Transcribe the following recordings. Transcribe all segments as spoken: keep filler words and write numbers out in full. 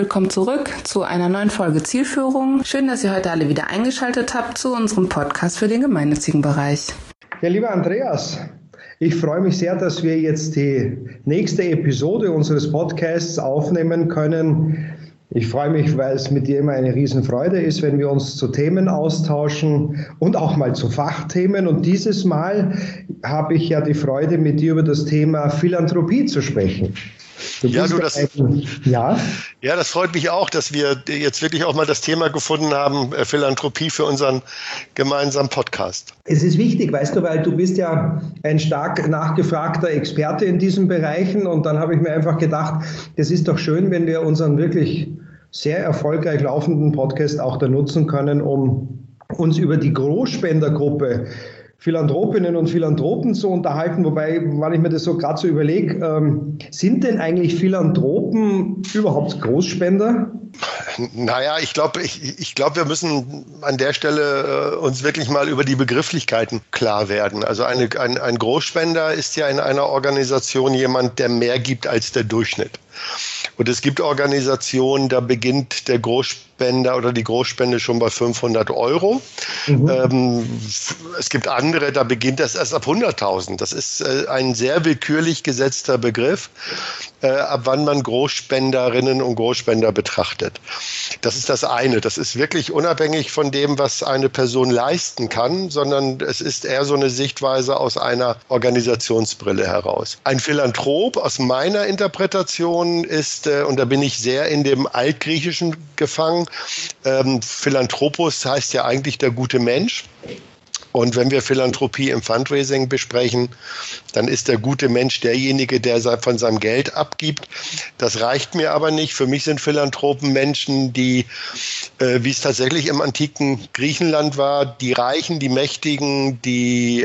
willkommen zurück zu einer neuen Folge Zielführung. Schön, dass ihr heute alle wieder eingeschaltet habt zu unserem Podcast für den gemeinnützigen Bereich. Ja, lieber Andreas, ich freue mich sehr, dass wir jetzt die nächste Episode unseres Podcasts aufnehmen können. Ich freue mich, weil es mit dir immer eine Riesenfreude ist, wenn wir uns zu Themen austauschen und auch mal zu Fachthemen. Und dieses Mal habe ich ja die Freude, mit dir über das Thema Philanthropie zu sprechen. Du ja, du, das, ein, ja? ja, das freut mich auch, dass wir jetzt wirklich auch mal das Thema gefunden haben, Philanthropie für unseren gemeinsamen Podcast. Es ist wichtig, weißt du, weil du bist ja ein stark nachgefragter Experte in diesen Bereichen und dann habe ich mir einfach gedacht, das ist doch schön, wenn wir unseren wirklich sehr erfolgreich laufenden Podcast auch da nutzen können, um uns über die Großspendergruppe Philanthropinnen und Philanthropen zu unterhalten, wobei, wenn ich mir das so gerade so überlege, ähm, sind denn eigentlich Philanthropen überhaupt Großspender? Naja, ich glaube, ich, ich glaube, wir müssen an der Stelle äh, uns wirklich mal über die Begrifflichkeiten klar werden. Also eine, ein, ein Großspender ist ja in einer Organisation jemand, der mehr gibt als der Durchschnitt. Und es gibt Organisationen, da beginnt der Großspender oder die Großspende schon bei fünfhundert Euro. Mhm. Ähm, es gibt andere, da beginnt das erst ab hunderttausend. Das ist äh, ein sehr willkürlich gesetzter Begriff, äh, ab wann man Großspenderinnen und Großspender betrachtet. Das ist das eine. Das ist wirklich unabhängig von dem, was eine Person leisten kann, sondern es ist eher so eine Sichtweise aus einer Organisationsbrille heraus. Ein Philanthrop aus meiner Interpretation ist, äh, und da bin ich sehr in dem Altgriechischen gefangen, ähm, Philanthropos heißt ja eigentlich der gute Mensch. Und wenn wir Philanthropie im Fundraising besprechen, dann ist der gute Mensch derjenige, der von seinem Geld abgibt. Das reicht mir aber nicht. Für mich sind Philanthropen Menschen, die, äh, wie es tatsächlich im antiken Griechenland war, die Reichen, die Mächtigen, die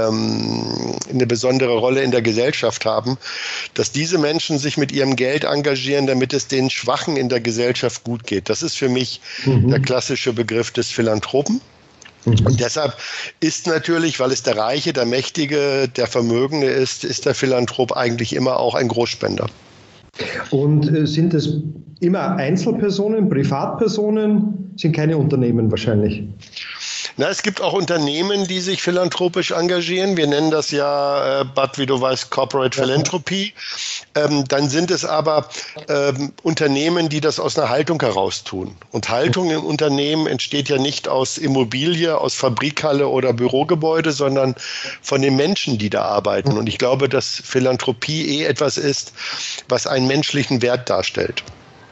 ähm, eine besondere Rolle in der Gesellschaft haben, dass diese Menschen sich mit ihrem Geld engagieren, damit es den Schwachen in der Gesellschaft gut geht. Das ist für mich mhm. der klassische Begriff des Philanthropen. Und deshalb ist natürlich, weil es der Reiche, der Mächtige, der Vermögende ist, ist der Philanthrop eigentlich immer auch ein Großspender. Und äh, sind es immer Einzelpersonen, Privatpersonen, sind keine Unternehmen wahrscheinlich? Na, es gibt auch Unternehmen, die sich philanthropisch engagieren. Wir nennen das ja, äh, Bad, wie du weißt, Corporate ja. Philanthropy. Ähm, dann sind es aber ähm, Unternehmen, die das aus einer Haltung heraus tun. Und Haltung im Unternehmen entsteht ja nicht aus Immobilie, aus Fabrikhalle oder Bürogebäude, sondern von den Menschen, die da arbeiten. Und ich glaube, dass Philanthropie eh etwas ist, was einen menschlichen Wert darstellt.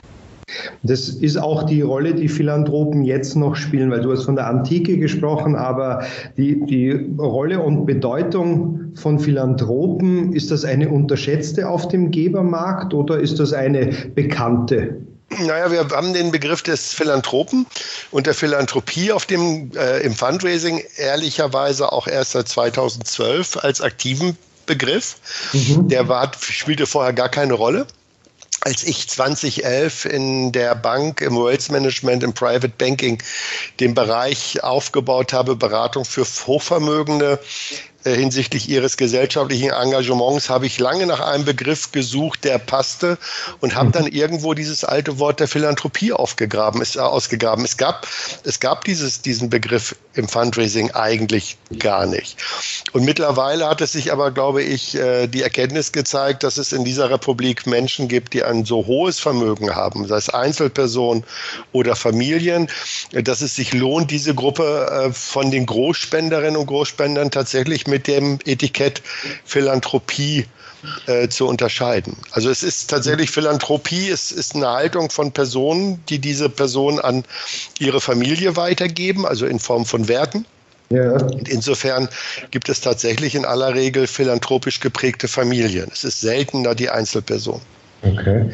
Das ist auch die Rolle, die Philanthropen jetzt noch spielen, weil du hast von der Antike gesprochen, aber die, die Rolle und Bedeutung von Philanthropen, ist das eine unterschätzte auf dem Gebermarkt oder ist das eine bekannte? Naja, wir haben den Begriff des Philanthropen und der Philanthropie auf dem, äh, im Fundraising ehrlicherweise auch erst seit zweitausendzwölf als aktiven Begriff. Mhm. Der war, spielte vorher gar keine Rolle. Als ich zweitausendelf in der Bank, im Wealth Management, im Private Banking den Bereich aufgebaut habe, Beratung für Hochvermögende äh, hinsichtlich ihres gesellschaftlichen Engagements, habe ich lange nach einem Begriff gesucht, der passte und habe dann irgendwo dieses alte Wort der Philanthropie aufgegraben, ist, äh, ausgegraben. Es gab, es gab dieses, diesen Begriff im Fundraising eigentlich gar nicht. Und mittlerweile hat es sich aber, glaube ich, äh, die Erkenntnis gezeigt, dass es in dieser Republik Menschen gibt, die ein so hohes Vermögen haben, sei es Einzelpersonen oder Familien, dass es sich lohnt, diese Gruppe äh, von den Großspenderinnen und Großspendern tatsächlich mit dem Etikett Philanthropie äh, zu unterscheiden. Also es ist tatsächlich Philanthropie, es ist eine Haltung von Personen, die diese Person an ihre Familie weitergeben, also in Form von Werten. Ja. Und insofern gibt es tatsächlich in aller Regel philanthropisch geprägte Familien. Es ist seltener die Einzelperson. Okay.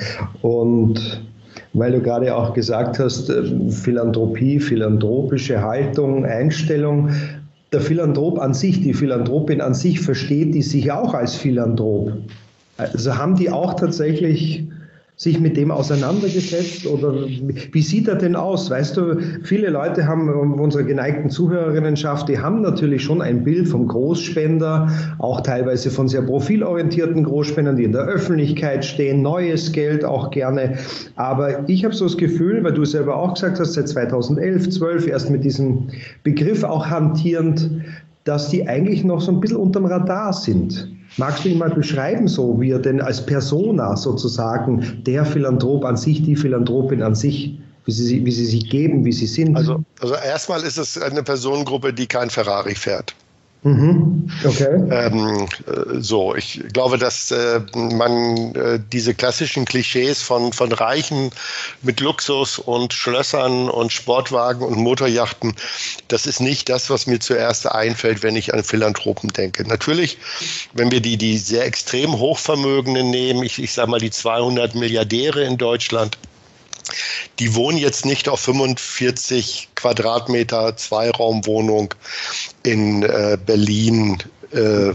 Und weil du gerade auch gesagt hast, Philanthropie, philanthropische Haltung, Einstellung, der Philanthrop an sich, die Philanthropin an sich, versteht die sich auch als Philanthrop? Also haben die auch tatsächlich sich mit dem auseinandergesetzt oder wie sieht er denn aus? Weißt du, viele Leute haben, unsere geneigten Zuhörerinnenschaft, die haben natürlich schon ein Bild vom Großspender, auch teilweise von sehr profilorientierten Großspendern, die in der Öffentlichkeit stehen, neues Geld auch gerne. Aber ich habe so das Gefühl, weil du selber auch gesagt hast, seit zweitausendelf, zwölf erst mit diesem Begriff auch hantierend, dass die eigentlich noch so ein bisschen unterm Radar sind. Magst du ihn mal beschreiben, so wie er denn als Persona sozusagen, der Philanthrop an sich, die Philanthropin an sich, wie sie, wie sie sich geben, wie sie sind? Also, also erstmal ist es eine Personengruppe, die kein Ferrari fährt. Mhm. Okay. Ähm, so, ich glaube, dass äh, man äh, diese klassischen Klischees von, von Reichen mit Luxus und Schlössern und Sportwagen und Motorjachten, das ist nicht das, was mir zuerst einfällt, wenn ich an Philanthropen denke. Natürlich, wenn wir die, die sehr extrem Hochvermögenden nehmen, ich, ich sage mal die zweihundert Milliardäre in Deutschland, die wohnen jetzt nicht auf fünfundvierzig Quadratmeter Zweiraumwohnung in äh, Berlin, äh,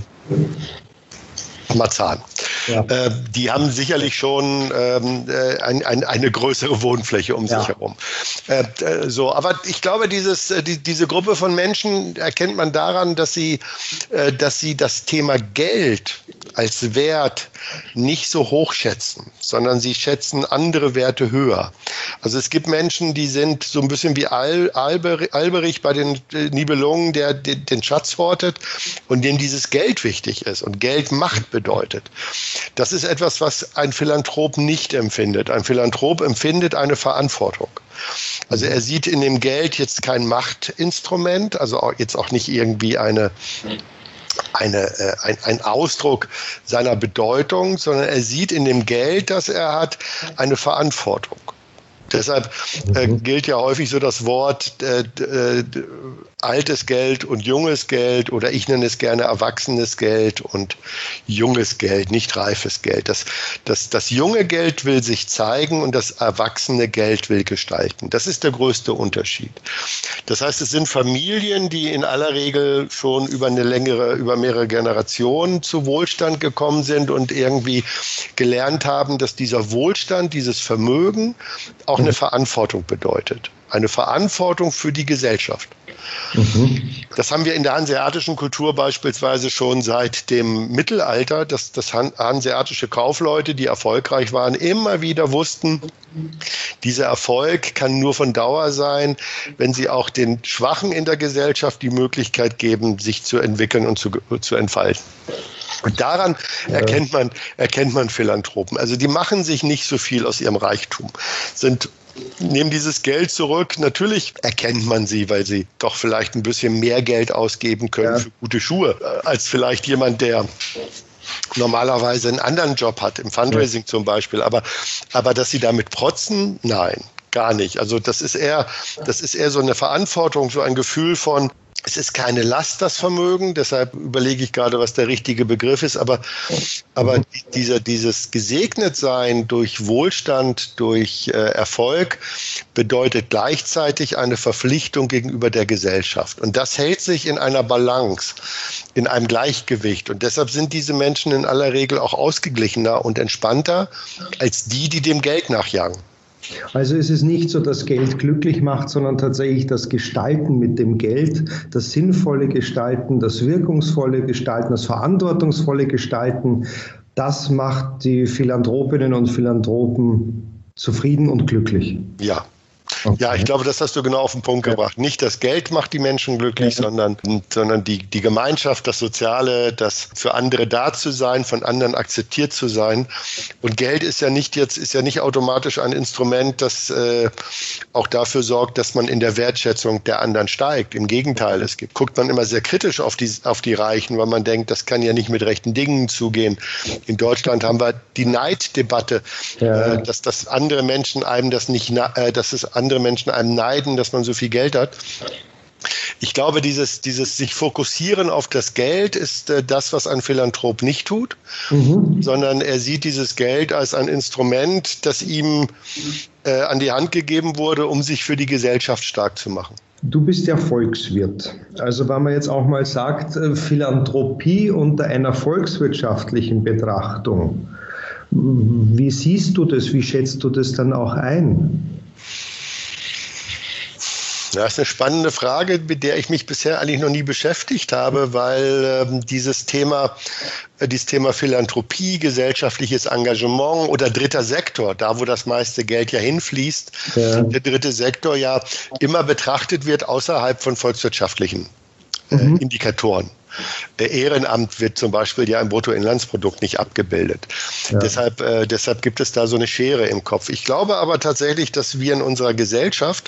Marzahn. Ja. Äh, die haben sicherlich schon ähm, ein, ein, eine größere Wohnfläche um ja. sich herum. Äh, so, aber ich glaube, dieses, die, diese Gruppe von Menschen erkennt man daran, dass sie, äh, dass sie das Thema Geld als Wert nicht so hoch schätzen, sondern sie schätzen andere Werte höher. Also es gibt Menschen, die sind so ein bisschen wie Al, Alber, Alberich bei den Nibelungen, der den, den Schatz hortet und dem dieses Geld wichtig ist und Geld Macht bedeutet. Das ist etwas, was ein Philanthrop nicht empfindet. Ein Philanthrop empfindet eine Verantwortung. Also er sieht in dem Geld jetzt kein Machtinstrument, also auch jetzt auch nicht irgendwie eine Eine, äh, ein, ein Ausdruck seiner Bedeutung, sondern er sieht in dem Geld, das er hat, eine Verantwortung. Deshalb äh, gilt ja häufig so das Wort äh, äh, altes Geld und junges Geld oder ich nenne es gerne erwachsenes Geld und junges Geld, nicht reifes Geld. Das, das, das junge Geld will sich zeigen und das erwachsene Geld will gestalten. Das ist der größte Unterschied. Das heißt, es sind Familien, die in aller Regel schon über eine längere, über mehrere Generationen zu Wohlstand gekommen sind und irgendwie gelernt haben, dass dieser Wohlstand, dieses Vermögen auch eine Verantwortung bedeutet. Eine Verantwortung für die Gesellschaft. Mhm. Das haben wir in der hanseatischen Kultur beispielsweise schon seit dem Mittelalter, dass, dass hanseatische Kaufleute, die erfolgreich waren, immer wieder wussten, dieser Erfolg kann nur von Dauer sein, wenn sie auch den Schwachen in der Gesellschaft die Möglichkeit geben, sich zu entwickeln und zu, zu entfalten. Und daran ja. erkennt man, erkennt man Philanthropen. Also die machen sich nicht so viel aus ihrem Reichtum, sind nehmen dieses Geld zurück. Natürlich erkennt man sie, weil sie doch vielleicht ein bisschen mehr Geld ausgeben können ja. für gute Schuhe, als vielleicht jemand, der normalerweise einen anderen Job hat, im Fundraising ja. zum Beispiel. Aber, aber dass sie damit protzen, nein, gar nicht. Also das ist eher, das ist eher so eine Verantwortung, so ein Gefühl von, es ist keine Last, das Vermögen, deshalb überlege ich gerade, was der richtige Begriff ist, aber, aber dieser, dieses Gesegnetsein durch Wohlstand, durch äh, Erfolg bedeutet gleichzeitig eine Verpflichtung gegenüber der Gesellschaft. Und das hält sich in einer Balance, in einem Gleichgewicht. Und deshalb sind diese Menschen in aller Regel auch ausgeglichener und entspannter als die, die dem Geld nachjagen. Also ist es nicht so, dass Geld glücklich macht, sondern tatsächlich das Gestalten mit dem Geld, das sinnvolle Gestalten, das wirkungsvolle Gestalten, das verantwortungsvolle Gestalten, das macht die Philanthropinnen und Philanthropen zufrieden und glücklich. Ja. Okay. Ja, ich glaube, das hast du genau auf den Punkt ja. gebracht. Nicht das Geld macht die Menschen glücklich, ja. sondern, sondern die, die Gemeinschaft, das Soziale, das für andere da zu sein, von anderen akzeptiert zu sein. Und Geld ist ja nicht jetzt, ist ja nicht automatisch ein Instrument, das äh, auch dafür sorgt, dass man in der Wertschätzung der anderen steigt. Im Gegenteil, es gibt, guckt man immer sehr kritisch auf die, auf die Reichen, weil man denkt, das kann ja nicht mit rechten Dingen zugehen. In Deutschland haben wir die Neiddebatte, ja. äh, dass, dass andere Menschen einem das nicht, äh, dass es andere Menschen einem neiden, dass man so viel Geld hat. Ich glaube, dieses, dieses sich fokussieren auf das Geld ist äh, das, was ein Philanthrop nicht tut, mhm. sondern er sieht dieses Geld als ein Instrument, das ihm äh, an die Hand gegeben wurde, um sich für die Gesellschaft stark zu machen. Du bist ja Volkswirt. Also wenn man jetzt auch mal sagt, Philanthropie unter einer volkswirtschaftlichen Betrachtung, Wie siehst du das? Wie schätzt du das dann auch ein? Das ist eine spannende Frage, mit der ich mich bisher eigentlich noch nie beschäftigt habe, weil ähm, dieses Thema, äh, dieses Thema Philanthropie, gesellschaftliches Engagement oder dritter Sektor, da wo das meiste Geld ja hinfließt, ja. Der dritte Sektor ja immer betrachtet wird außerhalb von volkswirtschaftlichen äh, mhm. Indikatoren. Ehrenamt wird zum Beispiel ja im Bruttoinlandsprodukt nicht abgebildet. Ja. Deshalb, äh, deshalb gibt es da so eine Schere im Kopf. Ich glaube aber tatsächlich, dass wir in unserer Gesellschaft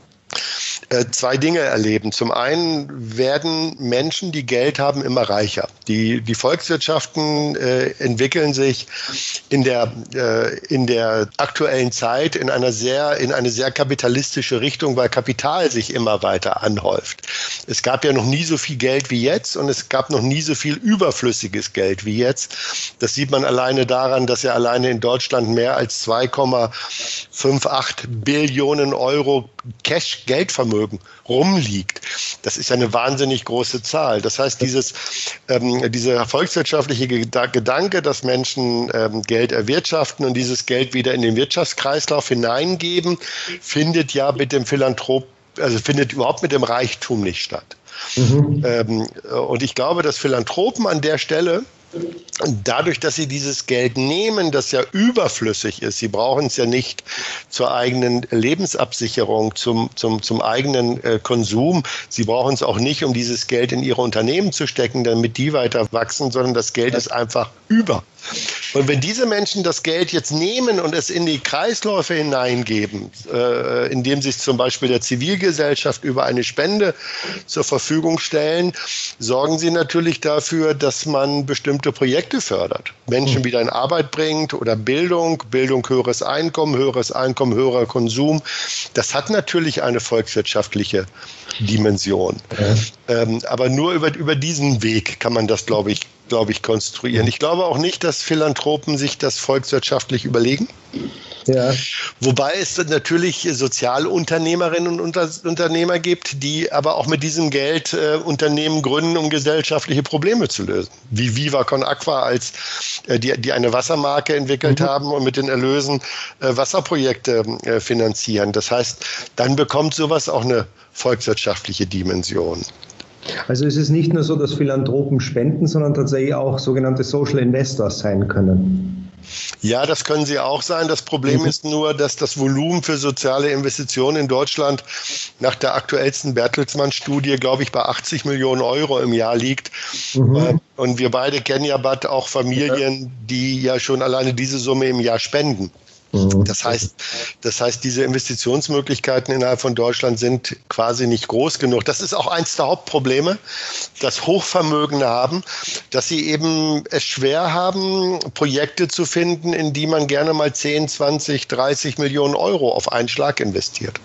zwei Dinge erleben. Zum einen werden Menschen, die Geld haben, immer reicher. Die, die Volkswirtschaften äh, entwickeln sich in der, äh, in der aktuellen Zeit in einer sehr, in eine sehr kapitalistische Richtung, weil Kapital sich immer weiter anhäuft. Es gab ja noch nie so viel Geld wie jetzt und es gab noch nie so viel überflüssiges Geld wie jetzt. Das sieht man alleine daran, dass ja alleine in Deutschland mehr als zwei Komma achtundfünfzig Billionen Euro Cash-Geldvermögen rumliegt. Das ist ja eine wahnsinnig große Zahl. Das heißt, dieses, ähm, dieser volkswirtschaftliche Gedanke, dass Menschen ähm, Geld erwirtschaften und dieses Geld wieder in den Wirtschaftskreislauf hineingeben, findet ja mit dem Philanthrop, also findet überhaupt mit dem Reichtum nicht statt. Mhm. Ähm, und ich glaube, dass Philanthropen an der Stelle dadurch, dass sie dieses Geld nehmen, das ja überflüssig ist, sie brauchen es ja nicht zur eigenen Lebensabsicherung, zum, zum, zum eigenen äh, Konsum, sie brauchen es auch nicht, um dieses Geld in ihre Unternehmen zu stecken, damit die weiter wachsen, sondern das Geld ist einfach über. Und wenn diese Menschen das Geld jetzt nehmen und es in die Kreisläufe hineingeben, äh, indem sie es zum Beispiel der Zivilgesellschaft über eine Spende zur Verfügung stellen, sorgen sie natürlich dafür, dass man bestimmte Projekte fördert. Menschen wieder in Arbeit bringt oder Bildung, Bildung, höheres Einkommen, höheres Einkommen, höherer Konsum. Das hat natürlich eine volkswirtschaftliche Dimension. Ja. Ähm, aber nur über, über diesen Weg kann man das, glaube ich, glaube ich, konstruieren. Ich glaube auch nicht, dass Philanthropen sich das volkswirtschaftlich überlegen. Ja. Wobei es natürlich Sozialunternehmerinnen und Unternehmer gibt, die aber auch mit diesem Geld äh, Unternehmen gründen, um gesellschaftliche Probleme zu lösen. Wie Viva Con Aqua, als äh, die, die eine Wassermarke entwickelt mhm. haben und mit den Erlösen äh, Wasserprojekte äh, finanzieren. Das heißt, dann bekommt sowas auch eine volkswirtschaftliche Dimension. Also es ist nicht nur so, dass Philanthropen spenden, sondern tatsächlich auch sogenannte Social Investors sein können. Ja, das können sie auch sein. Das Problem mhm. ist nur, dass das Volumen für soziale Investitionen in Deutschland nach der aktuellsten Bertelsmann-Studie, glaube ich, bei achtzig Millionen Euro im Jahr liegt. Mhm. Und wir beide kennen ja bald auch Familien, die ja schon alleine diese Summe im Jahr spenden. Das heißt, das heißt, diese Investitionsmöglichkeiten innerhalb von Deutschland sind quasi nicht groß genug. Das ist auch eins der Hauptprobleme, dass Hochvermögende haben, dass sie eben es schwer haben, Projekte zu finden, in die man gerne mal zehn, zwanzig, dreißig Millionen Euro auf einen Schlag investiert.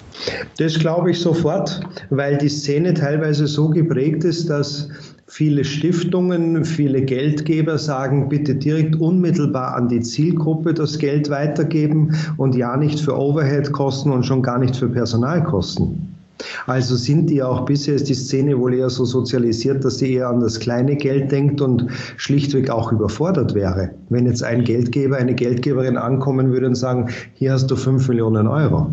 Das glaube ich sofort, weil die Szene teilweise so geprägt ist, dass viele Stiftungen, viele Geldgeber sagen, bitte direkt unmittelbar an die Zielgruppe das Geld weitergeben und ja nicht für Overhead-Kosten und schon gar nicht für Personalkosten. Also sind die auch, bisher ist die Szene wohl eher so sozialisiert, dass sie eher an das kleine Geld denkt und schlichtweg auch überfordert wäre. Wenn jetzt ein Geldgeber, eine Geldgeberin ankommen würde und sagen, hier hast du fünf Millionen Euro.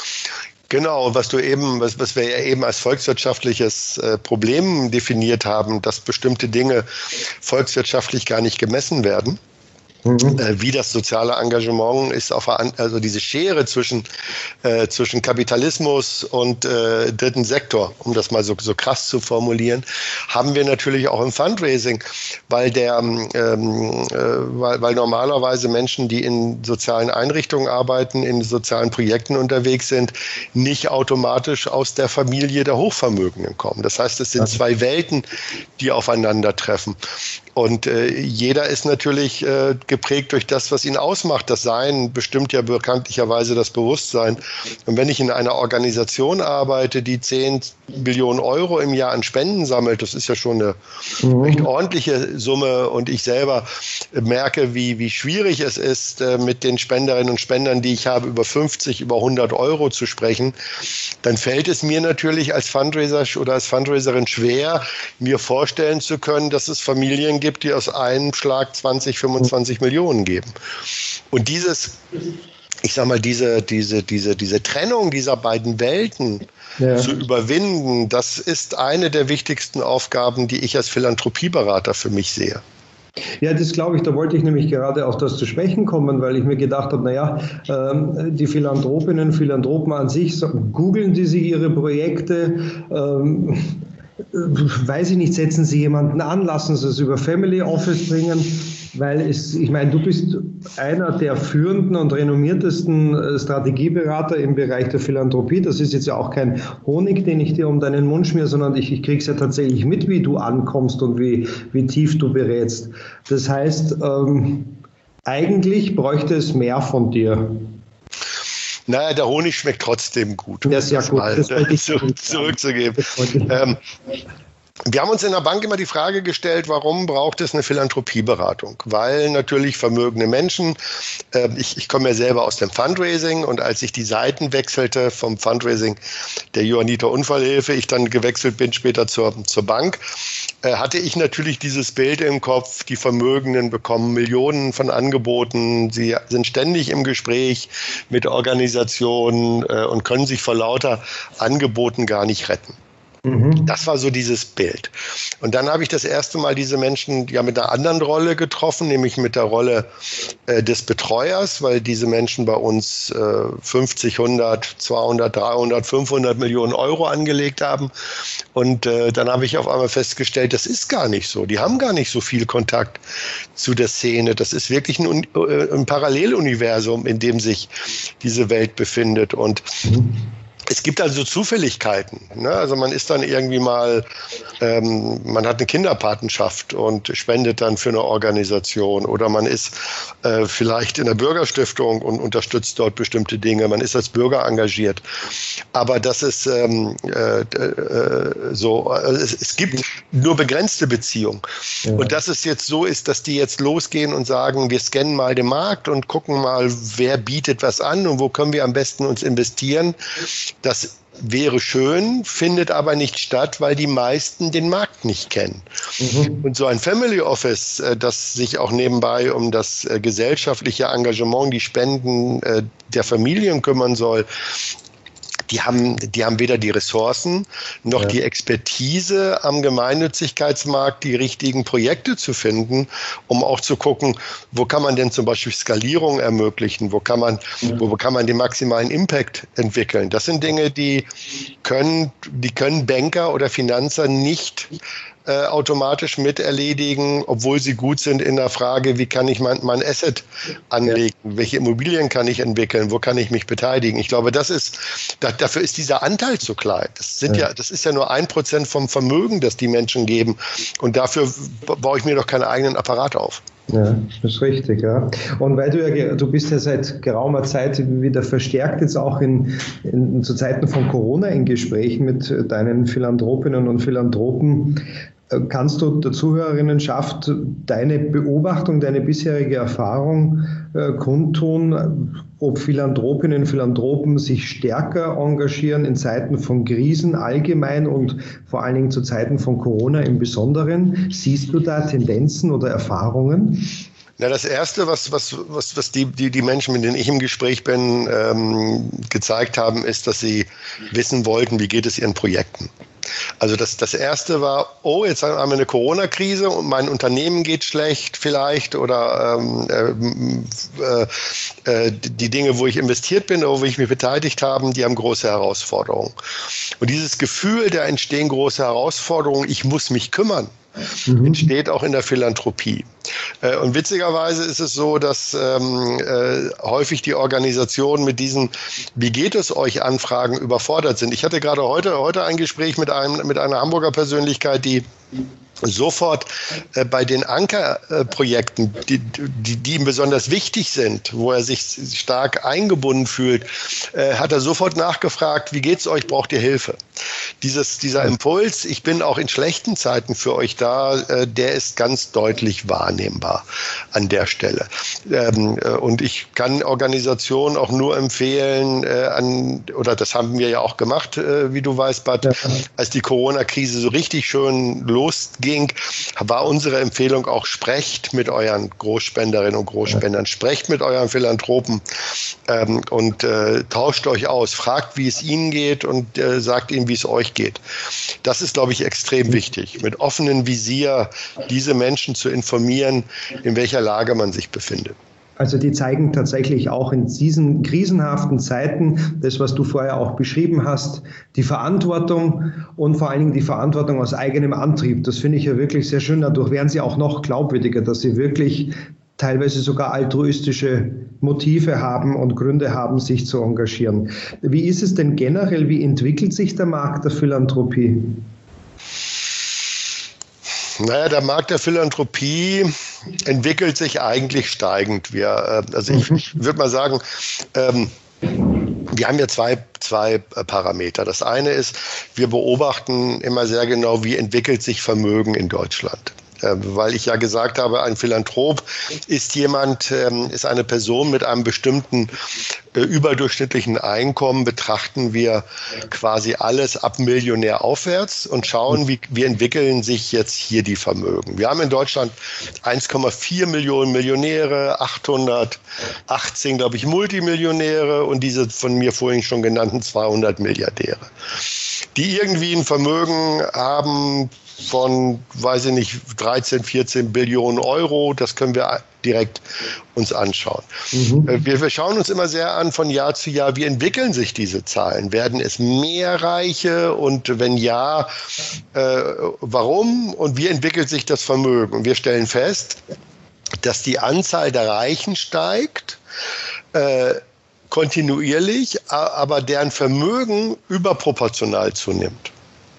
Genau, was du eben, was, was wir ja eben als volkswirtschaftliches äh, Problem definiert haben, dass bestimmte Dinge volkswirtschaftlich gar nicht gemessen werden. Mhm. Äh, wie das soziale Engagement ist, auf der, also diese Schere zwischen, äh, zwischen Kapitalismus und äh, dritten Sektor, um das mal so, so krass zu formulieren, haben wir natürlich auch im Fundraising, weil, der, ähm, äh, weil, weil normalerweise Menschen, die in sozialen Einrichtungen arbeiten, in sozialen Projekten unterwegs sind, nicht automatisch aus der Familie der Hochvermögenden kommen. Das heißt, es sind zwei Welten, die aufeinandertreffen. Und äh, jeder ist natürlich äh, geprägt durch das, was ihn ausmacht. Das Sein bestimmt ja bekanntlicherweise das Bewusstsein. Und wenn ich in einer Organisation arbeite, die zehn Billionen Euro im Jahr an Spenden sammelt, das ist ja schon eine mhm. recht ordentliche Summe. Und ich selber merke, wie, wie schwierig es ist, äh, mit den Spenderinnen und Spendern, die ich habe, über fünfzig, über hundert Euro zu sprechen, dann fällt es mir natürlich als Fundraiser oder als Fundraiserin schwer, mir vorstellen zu können, dass es Familien gibt, gibt, die aus einem Schlag zwanzig, fünfundzwanzig Millionen geben. Und dieses, ich sag mal, diese, diese, diese, diese Trennung dieser beiden Welten ja. zu überwinden, das ist eine der wichtigsten Aufgaben, die ich als Philanthropieberater für mich sehe. Ja, das glaube ich, da wollte ich nämlich gerade auf das zu sprechen kommen, weil ich mir gedacht habe, naja, ähm, die Philanthropinnen, Philanthropen an sich, so, googeln die sich ihre Projekte, ähm, weiß ich nicht, setzen sie jemanden an, lassen sie es über Family Office bringen, weil es, ich meine, du bist einer der führenden und renommiertesten Strategieberater im Bereich der Philanthropie. Das ist jetzt ja auch kein Honig, den ich dir um deinen Mund schmier, sondern ich, ich kriege es ja tatsächlich mit, wie du ankommst und wie, wie tief du berätst. Das heißt, ähm, eigentlich bräuchte es mehr von dir. Naja, der Honig schmeckt trotzdem gut. Ja, sehr gut. Mal, das äh, zurück, zurückzugeben. Ähm, wir haben uns in der Bank immer die Frage gestellt, warum braucht es eine Philanthropieberatung? Weil natürlich vermögende Menschen, äh, ich, ich komme ja selber aus dem Fundraising und als ich die Seiten wechselte vom Fundraising der Johanniter Unfallhilfe, ich dann gewechselt bin später zur, zur Bank, äh, hatte ich natürlich dieses Bild im Kopf, die Vermögenden bekommen Millionen von Angeboten, sie sind ständig im Gespräch mit Organisationen äh, und können sich vor lauter Angeboten gar nicht retten. Das war so dieses Bild. Und dann habe ich das erste Mal diese Menschen ja mit einer anderen Rolle getroffen, nämlich mit der Rolle äh, des Betreuers, weil diese Menschen bei uns äh, fünfzig, hundert, zweihundert, dreihundert, fünfhundert Millionen Euro angelegt haben. Und äh, dann habe ich auf einmal festgestellt, das ist gar nicht so. Die haben gar nicht so viel Kontakt zu der Szene. Das ist wirklich ein, äh, ein Paralleluniversum, in dem sich diese Welt befindet. Und es gibt also Zufälligkeiten. Ne? Also man ist dann irgendwie mal, ähm, man hat eine Kinderpatenschaft und spendet dann für eine Organisation oder man ist äh, vielleicht in der Bürgerstiftung und unterstützt dort bestimmte Dinge. Man ist als Bürger engagiert. Aber das ist ähm, äh, äh, so, äh, es, es gibt nur begrenzte Beziehungen. Ja. Und dass es jetzt so ist, dass die jetzt losgehen und sagen, wir scannen mal den Markt und gucken mal, wer bietet was an und wo können wir am besten uns investieren. Das wäre schön, findet aber nicht statt, weil die meisten den Markt nicht kennen. Mhm. Und so ein Family Office, das sich auch nebenbei um das gesellschaftliche Engagement, die Spenden der Familien kümmern soll, die haben, die haben weder die Ressourcen noch ja. die Expertise am Gemeinnützigkeitsmarkt, die richtigen Projekte zu finden, um auch zu gucken, wo kann man denn zum Beispiel Skalierung ermöglichen, wo kann man, ja. wo kann man den maximalen Impact entwickeln. Das sind Dinge, die können, die können Banker oder Finanzer nicht äh, automatisch miterledigen, obwohl sie gut sind in der Frage, wie kann ich mein, mein Asset anlegen, ja. welche Immobilien kann ich entwickeln, wo kann ich mich beteiligen. Ich glaube, das ist, da, dafür ist dieser Anteil zu klein. Das sind ja, ja das ist ja nur ein Prozent vom Vermögen, das die Menschen geben. Und dafür baue ich mir doch keinen eigenen Apparat auf. Ja, das ist richtig, ja. Und weil du ja, du bist ja seit geraumer Zeit wieder verstärkt jetzt auch in, in zu Zeiten von Corona in Gesprächen mit deinen Philanthropinnen und Philanthropen. Kannst du der Zuhörerinnenschaft deine Beobachtung, deine bisherige Erfahrung äh, kundtun, ob Philanthropinnen und Philanthropen sich stärker engagieren in Zeiten von Krisen allgemein und vor allen Dingen zu Zeiten von Corona im Besonderen? Siehst du da Tendenzen oder Erfahrungen? Na, das Erste, was, was, was, was die, die, die Menschen, mit denen ich im Gespräch bin, ähm, gezeigt haben, ist, dass sie wissen wollten, wie geht es ihren Projekten. Also das, das Erste war, oh, jetzt haben wir eine Corona-Krise und mein Unternehmen geht schlecht vielleicht oder ähm, äh, äh, die Dinge, wo ich investiert bin oder wo ich mich beteiligt habe, die haben große Herausforderungen. Und dieses Gefühl, da entstehen große Herausforderungen, ich muss mich kümmern, mhm. entsteht auch in der Philanthropie. Und witzigerweise ist es so, dass ähm, äh, häufig die Organisationen mit diesen "Wie geht es euch?" Anfragen überfordert sind. Ich hatte gerade heute, heute ein Gespräch mit, einem, mit einer Hamburger Persönlichkeit, die sofort äh, bei den Ankerprojekten, äh, die, die, die ihm besonders wichtig sind, wo er sich stark eingebunden fühlt, äh, hat er sofort nachgefragt, wie geht's euch, braucht ihr Hilfe? Dieses, dieser Impuls, ich bin auch in schlechten Zeiten für euch da, äh, der ist ganz deutlich wahrnehmbar an der Stelle. Ähm, äh, und ich kann Organisationen auch nur empfehlen, äh, an, oder das haben wir ja auch gemacht, äh, wie du weißt, Bad, ja. als die Corona-Krise so richtig schön losging, ging, war unsere Empfehlung auch, sprecht mit euren Großspenderinnen und Großspendern, sprecht mit euren Philanthropen ähm, und äh, tauscht euch aus, fragt, wie es ihnen geht und äh, sagt ihnen, wie es euch geht. Das ist, glaube ich, extrem wichtig, mit offenem Visier diese Menschen zu informieren, in welcher Lage man sich befindet. Also die zeigen tatsächlich auch in diesen krisenhaften Zeiten, das, was du vorher auch beschrieben hast, die Verantwortung und vor allen Dingen die Verantwortung aus eigenem Antrieb. Das finde ich ja wirklich sehr schön. Dadurch werden sie auch noch glaubwürdiger, dass sie wirklich teilweise sogar altruistische Motive haben und Gründe haben, sich zu engagieren. Wie ist es denn generell? Wie entwickelt sich der Markt der Philanthropie? Naja, der Markt der Philanthropie entwickelt sich eigentlich steigend. Wir, also ich, ich würde mal sagen, ähm, wir haben ja zwei, zwei Parameter. Das eine ist, wir beobachten immer sehr genau, wie entwickelt sich Vermögen in Deutschland. Weil ich ja gesagt habe, ein Philanthrop ist jemand, ist eine Person mit einem bestimmten überdurchschnittlichen Einkommen, betrachten wir quasi alles ab Millionär aufwärts und schauen, wie, wie entwickeln sich jetzt hier die Vermögen. Wir haben in Deutschland eins Komma vier Millionen Millionäre, achthundertachtzehn, glaube ich, Multimillionäre und diese von mir vorhin schon genannten zweihundert Milliardäre, die irgendwie ein Vermögen haben von, weiß ich nicht, dreizehn, vierzehn Billionen Euro. Das können wir direkt uns anschauen. Mhm. Wir, wir schauen uns immer sehr an von Jahr zu Jahr, wie entwickeln sich diese Zahlen? Werden es mehr Reiche? Und wenn ja, äh, warum? Und wie entwickelt sich das Vermögen? Und wir stellen fest, dass die Anzahl der Reichen steigt, äh, kontinuierlich, aber deren Vermögen überproportional zunimmt.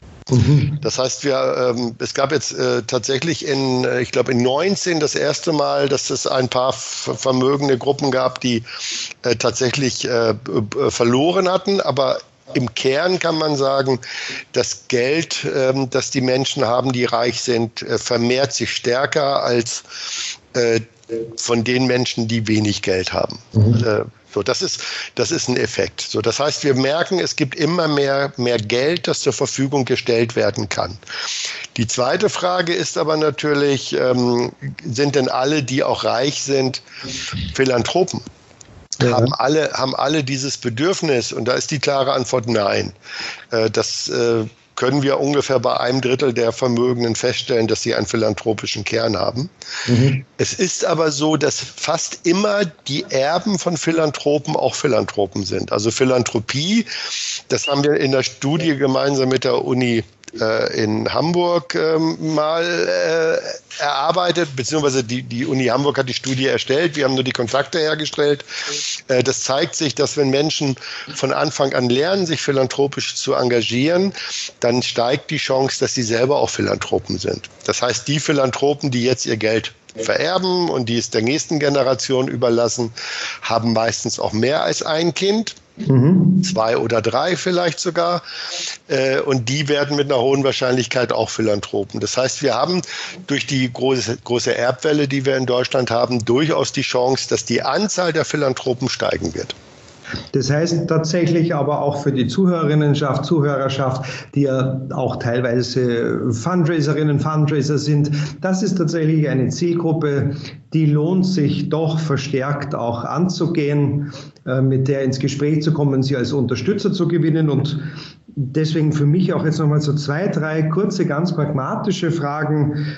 Das heißt, wir, ähm, es gab jetzt äh, tatsächlich in, äh, ich glaube in neunzehn das erste Mal, dass es ein paar vermögende Gruppen gab, die äh, tatsächlich äh, verloren hatten. Aber im Kern kann man sagen, das Geld, ähm, das die Menschen haben, die reich sind, äh, vermehrt sich stärker als äh, von den Menschen, die wenig Geld haben. Mhm. Äh, So, das ist, das ist ein Effekt. So, das heißt, wir merken, es gibt immer mehr, mehr Geld, das zur Verfügung gestellt werden kann. Die zweite Frage ist aber natürlich, ähm, sind denn alle, die auch reich sind, Philanthropen? Ja. Haben alle, haben alle dieses Bedürfnis? Und da ist die klare Antwort nein. Äh, das äh, können wir ungefähr bei einem Drittel der Vermögenden feststellen, dass sie einen philanthropischen Kern haben. Mhm. Es ist aber so, dass fast immer die Erben von Philanthropen auch Philanthropen sind. Also Philanthropie, das haben wir in der Studie gemeinsam mit der Uni äh, in Hamburg äh, mal äh, erarbeitet, beziehungsweise die, die Uni Hamburg hat die Studie erstellt, wir haben nur die Kontakte hergestellt. Äh, das zeigt sich, dass wenn Menschen von Anfang an lernen, sich philanthropisch zu engagieren, dann steigt die Chance, dass sie selber auch Philanthropen sind. Das heißt, die Philanthropen, die jetzt ihr Geld vererben und die es der nächsten Generation überlassen, haben meistens auch mehr als ein Kind. Mhm. Zwei oder drei vielleicht sogar. Äh, und die werden mit einer hohen Wahrscheinlichkeit auch Philanthropen. Das heißt, wir haben durch die große, große Erbwelle, die wir in Deutschland haben, durchaus die Chance, dass die Anzahl der Philanthropen steigen wird. Das heißt tatsächlich aber auch für die Zuhörerinnenschaft, Zuhörerschaft, die ja auch teilweise Fundraiserinnen, Fundraiser sind, das ist tatsächlich eine Zielgruppe, die lohnt sich doch verstärkt auch anzugehen, mit der ins Gespräch zu kommen, sie als Unterstützer zu gewinnen. Und deswegen für mich auch jetzt nochmal so zwei, drei kurze, ganz pragmatische Fragen.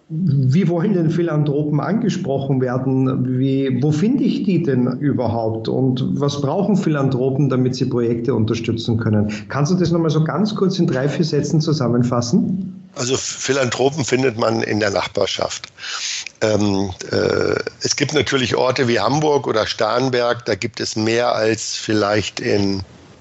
Wie wollen denn Philanthropen angesprochen werden? Wie, wo finde ich die denn überhaupt? Und was brauchen Philanthropen, damit sie Projekte unterstützen können? Kannst du das nochmal so ganz kurz in drei, vier Sätzen zusammenfassen? Also Philanthropen findet man in der Nachbarschaft. Ähm, äh, es gibt natürlich Orte wie Hamburg oder Starnberg, da gibt es mehr als vielleicht in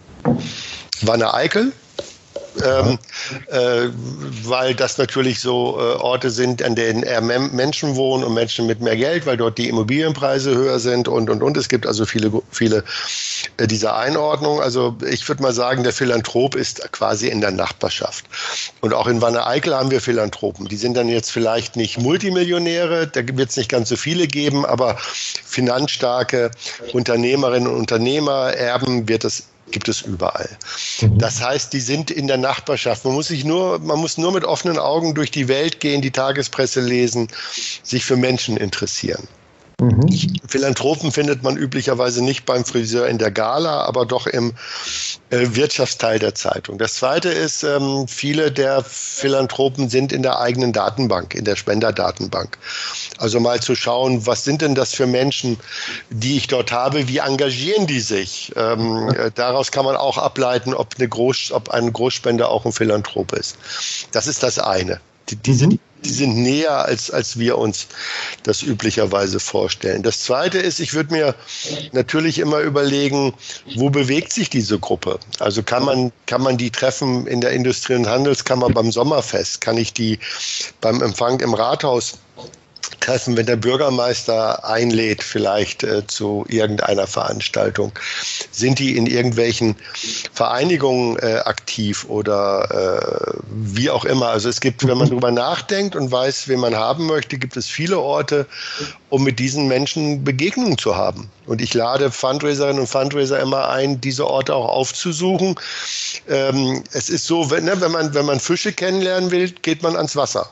Wanne-Eickel. Ähm, äh, weil das natürlich so äh, Orte sind, an denen eher Menschen wohnen und Menschen mit mehr Geld, weil dort die Immobilienpreise höher sind und, und, und. Es gibt also viele, viele äh, dieser Einordnungen. Also ich würde mal sagen, der Philanthrop ist quasi in der Nachbarschaft. Und auch in Wanne-Eickel haben wir Philanthropen. Die sind dann jetzt vielleicht nicht Multimillionäre, da wird es nicht ganz so viele geben, aber finanzstarke Unternehmerinnen und Unternehmer, Erben wird es gibt es überall. Mhm. Das heißt, die sind in der Nachbarschaft. Man muss sich nur, man muss nur mit offenen Augen durch die Welt gehen, die Tagespresse lesen, sich für Menschen interessieren. Mhm. Philanthropen findet man üblicherweise nicht beim Friseur in der Gala, aber doch im äh, Wirtschaftsteil der Zeitung. Das Zweite ist, ähm, viele der Philanthropen sind in der eigenen Datenbank, in der Spenderdatenbank. Also mal zu schauen, was sind denn das für Menschen, die ich dort habe, wie engagieren die sich? Ähm, äh, daraus kann man auch ableiten, ob, eine Groß, ob ein Großspender auch ein Philanthrop ist. Das ist das eine. Die, die, sind, die sind näher, als, als wir uns das üblicherweise vorstellen. Das Zweite ist, ich würde mir natürlich immer überlegen, wo bewegt sich diese Gruppe? Also kann man, kann man die treffen in der Industrie- und Handelskammer beim Sommerfest? Kann ich die beim Empfang im Rathaus treffen, wenn der Bürgermeister einlädt, vielleicht äh, zu irgendeiner Veranstaltung? Sind die in irgendwelchen Vereinigungen äh, aktiv oder äh, wie auch immer? Also es gibt, wenn man darüber nachdenkt und weiß, wen man haben möchte, gibt es viele Orte, um mit diesen Menschen Begegnungen zu haben. Und ich lade Fundraiserinnen und Fundraiser immer ein, diese Orte auch aufzusuchen. Ähm, es ist so, wenn, ne, wenn man, wenn man Fische kennenlernen will, geht man ans Wasser.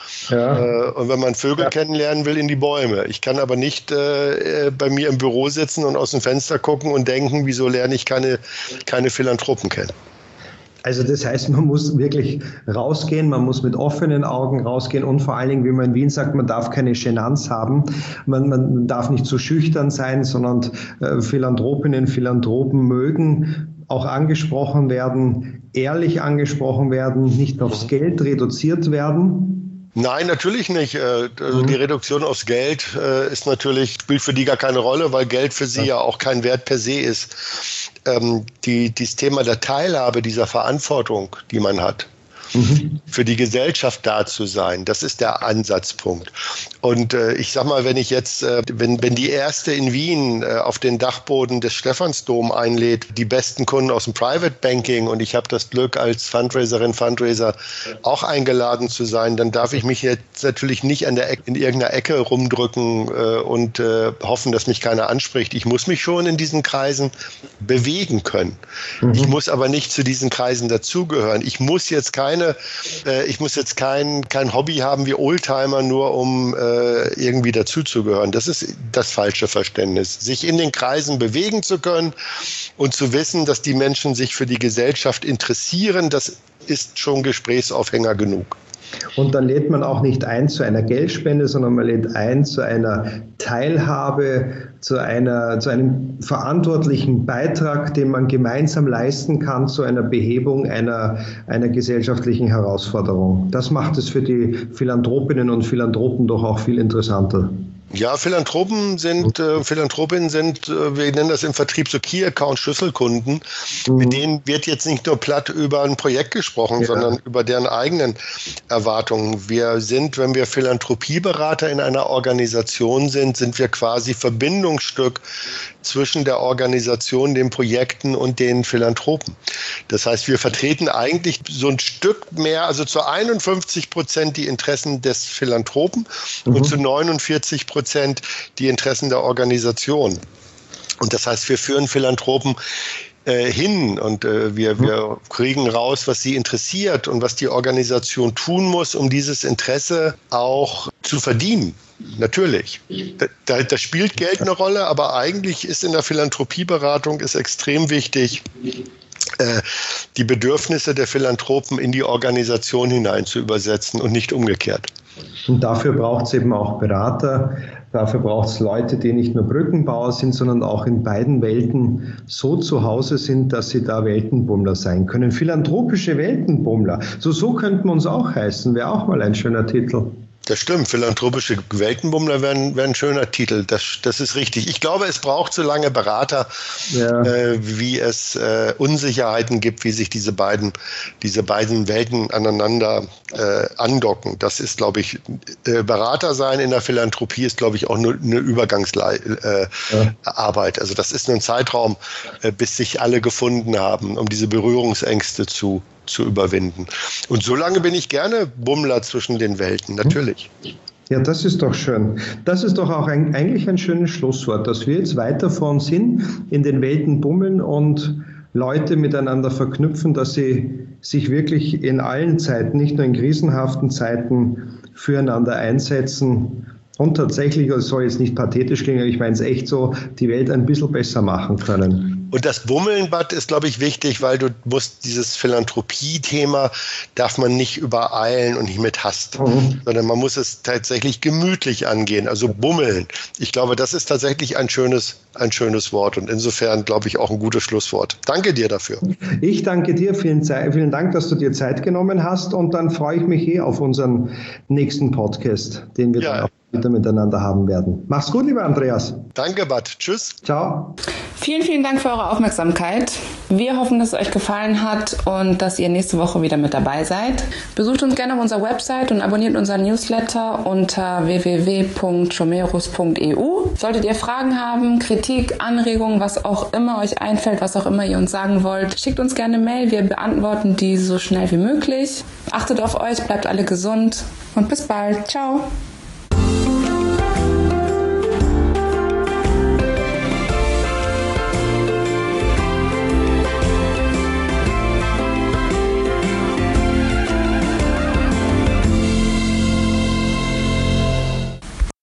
Ja. Und wenn man Vögel ja. kennenlernen will, in die Bäume. Ich kann aber nicht äh, bei mir im Büro sitzen und aus dem Fenster gucken und denken, wieso lerne ich keine, keine Philanthropen kennen. Also das heißt, man muss wirklich rausgehen, man muss mit offenen Augen rausgehen und vor allen Dingen, wie man in Wien sagt, man darf keine Genanz haben, man, man darf nicht zu schüchtern sein, sondern äh, Philanthropinnen, Philanthropen mögen auch angesprochen werden, ehrlich angesprochen werden, nicht aufs Geld reduziert werden. Nein, natürlich nicht. Also die Reduktion aufs Geld ist natürlich, spielt für die gar keine Rolle, weil Geld für sie ja auch kein Wert per se ist. Die, dieses Thema der Teilhabe, dieser Verantwortung, die man hat, mhm. für die Gesellschaft da zu sein, das ist der Ansatzpunkt. Und äh, ich sag mal, wenn ich jetzt, äh, wenn, wenn die Erste in Wien äh, auf den Dachboden des Stephansdom einlädt, die besten Kunden aus dem Private Banking, und ich habe das Glück, als Fundraiserin, Fundraiser auch eingeladen zu sein, dann darf ich mich jetzt natürlich nicht an der Ecke, in irgendeiner Ecke rumdrücken äh, und äh, hoffen, dass mich keiner anspricht. Ich muss mich schon in diesen Kreisen bewegen können. Mhm. Ich muss aber nicht zu diesen Kreisen dazugehören. Ich muss jetzt keine, äh, ich muss jetzt kein, kein Hobby haben wie Oldtimer, nur um äh, irgendwie dazuzugehören. Das ist das falsche Verständnis. Sich in den Kreisen bewegen zu können und zu wissen, dass die Menschen sich für die Gesellschaft interessieren, das ist schon Gesprächsaufhänger genug. Und dann lädt man auch nicht ein zu einer Geldspende, sondern man lädt ein zu einer Teilhabe, zu, einer, zu einem verantwortlichen Beitrag, den man gemeinsam leisten kann zu einer Behebung einer, einer gesellschaftlichen Herausforderung. Das macht es für die Philanthropinnen und Philanthropen doch auch viel interessanter. Ja, Philanthropen sind, äh, Philanthropinnen sind, äh, wir nennen das im Vertrieb so Key-Account-Schlüsselkunden. Mhm. Mit denen wird jetzt nicht nur platt über ein Projekt gesprochen, ja. sondern über deren eigenen Erwartungen. Wir sind, wenn wir Philanthropieberater in einer Organisation sind, sind wir quasi Verbindungsstück zwischen der Organisation, den Projekten und den Philanthropen. Das heißt, wir vertreten eigentlich so ein Stück mehr, also zu einundfünfzig Prozent die Interessen des Philanthropen mhm. und zu neunundvierzig Prozent die Interessen der Organisation. Und das heißt, wir führen Philanthropen äh, hin und äh, wir, wir kriegen raus, was sie interessiert und was die Organisation tun muss, um dieses Interesse auch zu verdienen. Natürlich. Da, da spielt Geld eine Rolle, aber eigentlich ist in der Philanthropieberatung ist extrem wichtig, äh, die Bedürfnisse der Philanthropen in die Organisation hinein zu übersetzen und nicht umgekehrt. Und dafür braucht es eben auch Berater, dafür braucht es Leute, die nicht nur Brückenbauer sind, sondern auch in beiden Welten so zu Hause sind, dass sie da Weltenbummler sein können. Philanthropische Weltenbummler, so, so könnten wir uns auch heißen, wäre auch mal ein schöner Titel. Das stimmt, philanthropische Weltenbummler wären wär ein schöner Titel, das, das ist richtig. Ich glaube, es braucht so lange Berater, ja. äh, wie es äh, Unsicherheiten gibt, wie sich diese beiden, diese beiden Welten aneinander äh, andocken. Das ist, glaube ich, äh, Berater sein in der Philanthropie ist, glaube ich, auch nur eine Übergangsarbeit. Äh, ja. Also das ist nur ein Zeitraum, äh, bis sich alle gefunden haben, um diese Berührungsängste zu zu überwinden. Und so lange bin ich gerne Bummler zwischen den Welten, natürlich. Ja, das ist doch schön. Das ist doch auch ein, eigentlich ein schönes Schlusswort, dass wir jetzt weiter vor uns hin in den Welten bummeln und Leute miteinander verknüpfen, dass sie sich wirklich in allen Zeiten, nicht nur in krisenhaften Zeiten, füreinander einsetzen und tatsächlich, es soll jetzt nicht pathetisch klingen, aber ich meine es echt so, die Welt ein bisschen besser machen können. Und das Bummeln, Bad, ist, glaube ich, wichtig, weil du musst dieses Philanthropie-Thema darf man nicht übereilen und nicht mit Hast, mhm. sondern man muss es tatsächlich gemütlich angehen, also bummeln. Ich glaube, das ist tatsächlich ein schönes, ein schönes Wort und insofern, glaube ich, auch ein gutes Schlusswort. Danke dir dafür. Ich danke dir, vielen, vielen Dank, dass du dir Zeit genommen hast und dann freue ich mich eh auf unseren nächsten Podcast, den wir ja. dann auch wieder miteinander haben werden. Mach's gut, lieber Andreas. Danke, Bad. Tschüss. Ciao. Vielen, vielen Dank für eure Aufmerksamkeit. Wir hoffen, dass es euch gefallen hat und dass ihr nächste Woche wieder mit dabei seid. Besucht uns gerne auf unserer Website und abonniert unseren Newsletter unter w w w punkt schomerus punkt e u. Solltet ihr Fragen haben, Kritik, Anregungen, was auch immer euch einfällt, was auch immer ihr uns sagen wollt, schickt uns gerne eine Mail. Wir beantworten die so schnell wie möglich. Achtet auf euch, bleibt alle gesund und bis bald. Ciao.